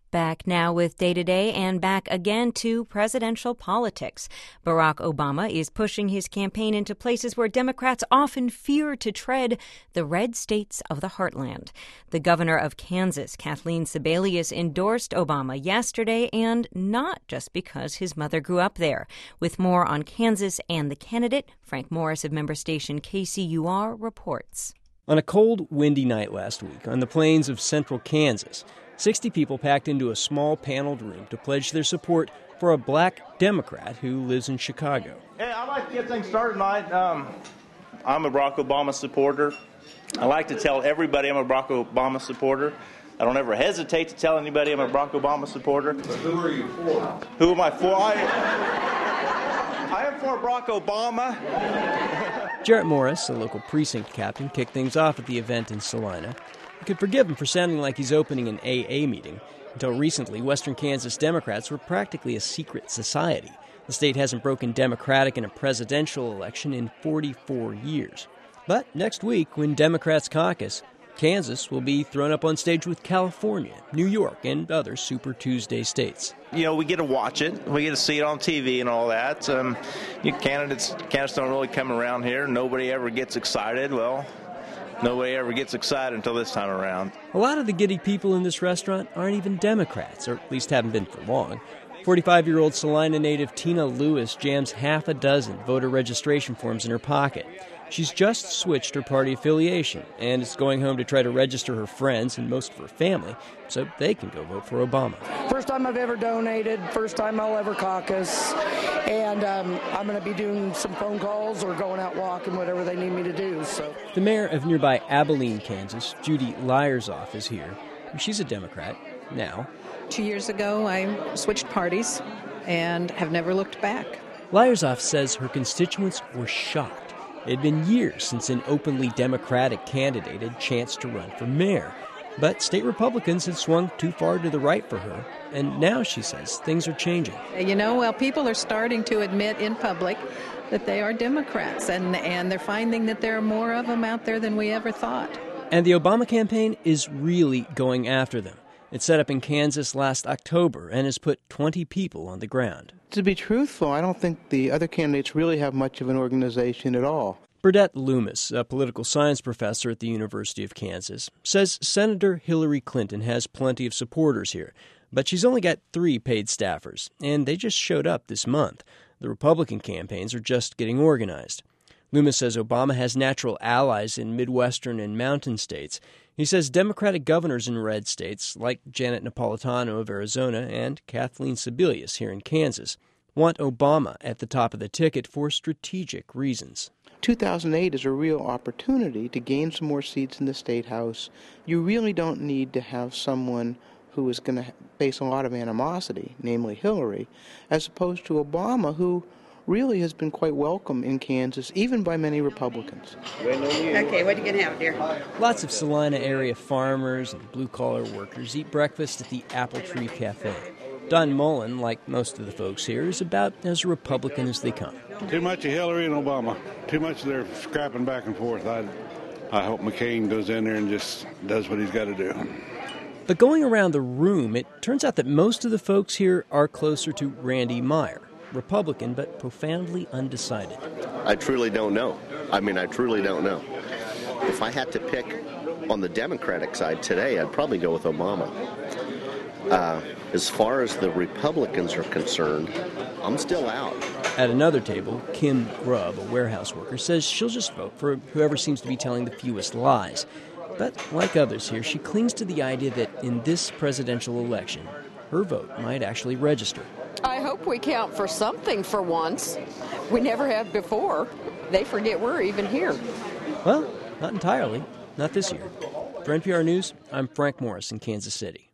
Back now with Day to Day and back again to presidential politics. Barack Obama is pushing his campaign into places where Democrats often fear to tread, the red states of the heartland. The governor of Kansas, Kathleen Sebelius, endorsed Obama yesterday, and not just because his mother grew up there. With more on Kansas and the candidate, Frank Morris of member station KCUR reports. On a cold, windy night last week on the plains of central Kansas, 60 people packed into a small paneled room to pledge their support for a black Democrat who lives in Chicago. Hey, I'd like to get things started tonight. I'm a Barack Obama supporter. I like to tell everybody I'm a Barack Obama supporter. I don't ever hesitate to tell anybody I'm a Barack Obama supporter. But who are you for? Who am I for? I am for Barack Obama. Jarrett Morris, a local precinct captain, kicked things off at the event in Salina. You could forgive him for sounding like he's opening an AA meeting. Until recently, Western Kansas Democrats were practically a secret society. The state hasn't broken Democratic in a presidential election in 44 years. But next week, when Democrats caucus, Kansas will be thrown up on stage with California, New York, and other Super Tuesday states. You know, we get to watch it. We get to see it on TV and all that. Candidates don't really come around here. Nobody ever gets excited. Well, nobody ever gets excited until this time around. A lot of the giddy people in this restaurant aren't even Democrats, or at least haven't been for long. 45-year-old Salina native Tina Lewis jams half a dozen voter registration forms in her pocket. She's just switched her party affiliation and is going home to try to register her friends and most of her family so they can go vote for Obama. First time I've ever donated, first time I'll ever caucus, and I'm going to be doing some phone calls or going out walking, whatever they need me to do. So the mayor of nearby Abilene, Kansas, Judy Lyersoff, is here. She's a Democrat now. 2 years ago, I switched parties and have never looked back. Lyersoff says her constituents were shocked. It had been years since an openly Democratic candidate had chanced to run for mayor. But state Republicans had swung too far to the right for her. And now, she says, things are changing. You know, well, people are starting to admit in public that they are Democrats, and they're finding that there are more of them out there than we ever thought. And the Obama campaign is really going after them. It set up in Kansas last October and has put 20 people on the ground. To be truthful, I don't think the other candidates really have much of an organization at all. Burdette Loomis, a political science professor at the University of Kansas, says Senator Hillary Clinton has plenty of supporters here, but she's only got 3 paid staffers, and they just showed up this month. The Republican campaigns are just getting organized. Loomis says Obama has natural allies in Midwestern and mountain states. He says Democratic governors in red states, like Janet Napolitano of Arizona and Kathleen Sebelius here in Kansas, want Obama at the top of the ticket for strategic reasons. 2008 is a real opportunity to gain some more seats in the state house. You really don't need to have someone who is going to face a lot of animosity, namely Hillary, as opposed to Obama, who really has been quite welcome in Kansas, even by many Republicans. Okay, what are you going to have, dear? Lots of Salina area farmers and blue-collar workers eat breakfast at the Apple Tree Cafe. Don Mullen, like most of the folks here, is about as Republican as they come. Too much of Hillary and Obama. Too much of their scrapping back and forth. I hope McCain goes in there and just does what he's got to do. But going around the room, it turns out that most of the folks here are closer to Randy Meyer, Republican but profoundly undecided. I truly don't know. I truly don't know. If I had to pick on the Democratic side today, I'd probably go with Obama. As far as the Republicans are concerned, I'm still out. At another table, Kim Grubb, a warehouse worker, says she'll just vote for whoever seems to be telling the fewest lies. But like others here, she clings to the idea that in this presidential election, her vote might actually register. I hope we count for something for once. We never have before. They forget we're even here. Well, not entirely. Not this year. For NPR News, I'm Frank Morris in Kansas City.